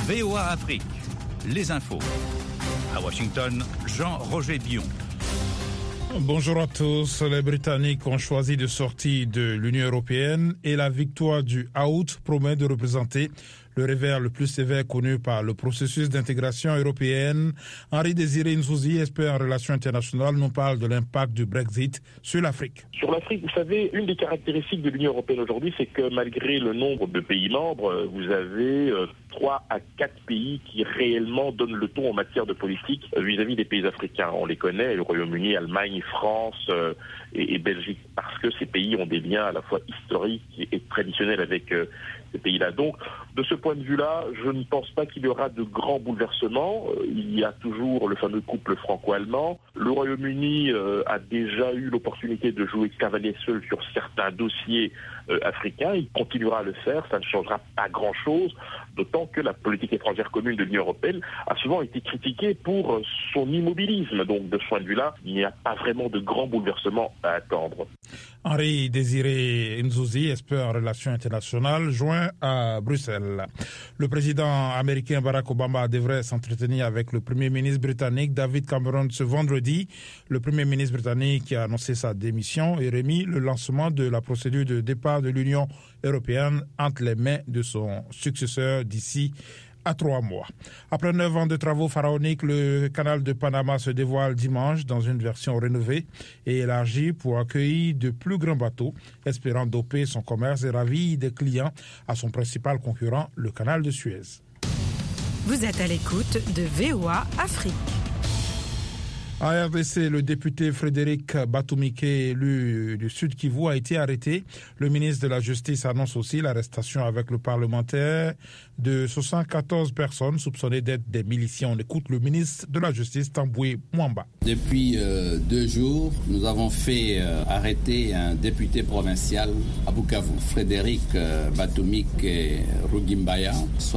VOA Afrique, les infos. À Washington, Jean-Roger Dion. Bonjour à tous. Les Britanniques ont choisi de sortir de l'Union européenne et la victoire du Out promet de représenter le revers le plus sévère connu par le processus d'intégration européenne. Henri-Désiré Nzouzi, expert en relations internationales, nous parle de l'impact du Brexit sur l'Afrique. Sur l'Afrique, vous savez, une des caractéristiques de l'Union européenne aujourd'hui, c'est que malgré le nombre de pays membres, vous avez 3 à 4 pays qui réellement donnent le ton en matière de politique vis-à-vis des pays africains. On les connaît, le Royaume-Uni, Allemagne, France et Belgique, parce que ces pays ont des liens à la fois historiques et traditionnels avec ces pays-là. Donc, de ce point de vue-là, je ne pense pas qu'il y aura de grands bouleversements. Il y a toujours le fameux couple franco-allemand. Le Royaume-Uni a déjà eu l'opportunité de jouer cavalier seul sur certains dossiers africains. Il continuera à le faire. Ça ne changera pas grand-chose, d'autant que la politique étrangère commune de l'Union européenne a souvent été critiquée pour son immobilisme. Donc, de ce point de vue-là, il n'y a pas vraiment de grands bouleversements à attendre. Henri-Désiré Nzouzi, expert en relations internationales, joint à Bruxelles. Le président américain Barack Obama devrait s'entretenir avec le premier ministre britannique David Cameron ce vendredi. Le premier ministre britannique a annoncé sa démission et remis le lancement de la procédure de départ de l'Union européenne entre les mains de son successeur d'ici à 3 mois. Après 9 ans de travaux pharaoniques, le canal de Panama se dévoile dimanche dans une version rénovée et élargie pour accueillir de plus grands bateaux, espérant doper son commerce et ravir des clients à son principal concurrent, le canal de Suez. Vous êtes à l'écoute de VOA Afrique. En RDC, le député Frédéric Batoumike, élu du Sud Kivu, a été arrêté. Le ministre de la Justice annonce aussi l'arrestation avec le parlementaire de 74 personnes soupçonnées d'être des miliciens. On écoute le ministre de la Justice, Tamboué Mwamba. Depuis 2 jours, nous avons fait arrêter un député provincial à Bukavu, Frédéric Batoumike Rugimbaya.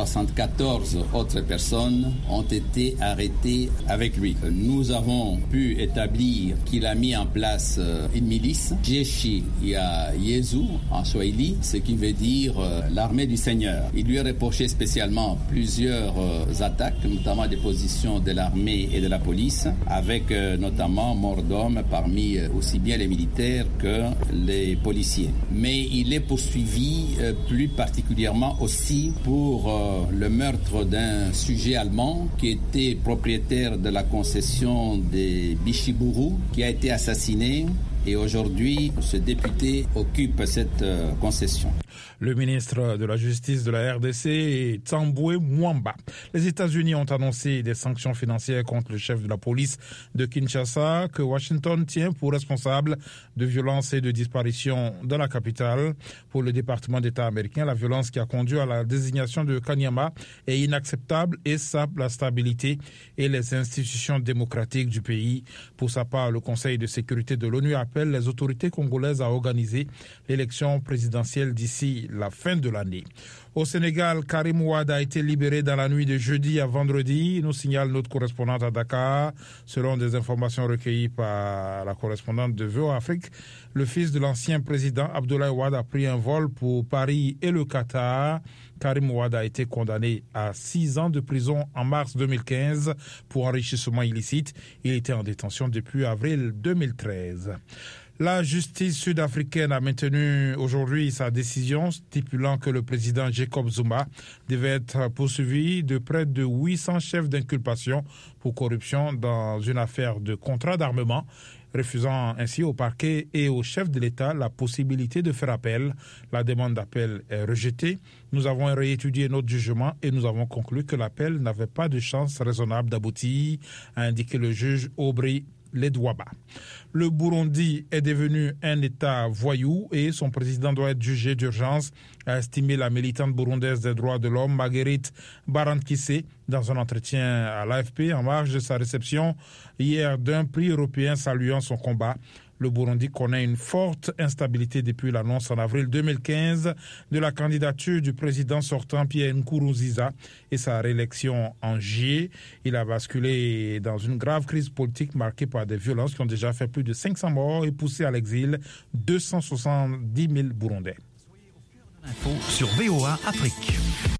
74 autres personnes ont été arrêtées avec lui. Nous avons pu établir qu'il a mis en place une milice, Jeshi ya Yezu en Swahili, ce qui veut dire l'armée du Seigneur. Il lui a reproché spécialement plusieurs attaques, notamment des positions de l'armée et de la police, avec notamment mort d'hommes parmi aussi bien les militaires que les policiers. Mais il est poursuivi plus particulièrement aussi pour le meurtre d'un sujet allemand qui était propriétaire de la concession des Bichiburu, qui a été assassiné. Et aujourd'hui, ce député occupe cette concession. Le ministre de la Justice de la RDC est Tamboué Mwamba. Les États-Unis ont annoncé des sanctions financières contre le chef de la police de Kinshasa que Washington tient pour responsable de violences et de disparitions dans la capitale. Pour le département d'État américain, la violence qui a conduit à la désignation de Kanyama est inacceptable et sape la stabilité et les institutions démocratiques du pays. Pour sa part, le Conseil de sécurité de l'ONU appelle les autorités congolaises à organiser l'élection présidentielle d'ici la fin de l'année. Au Sénégal, Karim Wade a été libéré dans la nuit de jeudi à vendredi, nous signale notre correspondante à Dakar. Selon des informations recueillies par la correspondante de VOA Afrique, le fils de l'ancien président Abdoulaye Wade a pris un vol pour Paris et le Qatar. Karim Wade a été condamné à 6 ans de prison en mars 2015 pour enrichissement illicite. Il était en détention depuis avril 2013. La justice sud-africaine a maintenu aujourd'hui sa décision stipulant que le président Jacob Zuma devait être poursuivi de près de 800 chefs d'inculpation pour corruption dans une affaire de contrat d'armement, refusant ainsi au parquet et au chef de l'État la possibilité de faire appel. La demande d'appel est rejetée. Nous avons réétudié notre jugement et nous avons conclu que l'appel n'avait pas de chance raisonnable d'aboutir, a indiqué le juge Aubry Ledwaba. Le Burundi est devenu un État voyou et son président doit être jugé d'urgence, a estimé la militante burundaise des droits de l'homme Marguerite Barankise dans un entretien à l'AFP en marge de sa réception hier d'un prix européen saluant son combat. Le Burundi connaît une forte instabilité depuis l'annonce en avril 2015 de la candidature du président sortant Pierre Nkurunziza et sa réélection en juillet. Il a basculé dans une grave crise politique marquée par des violences qui ont déjà fait plus de 500 morts et poussé à l'exil 270 000 Burundais. Info sur VOA Afrique.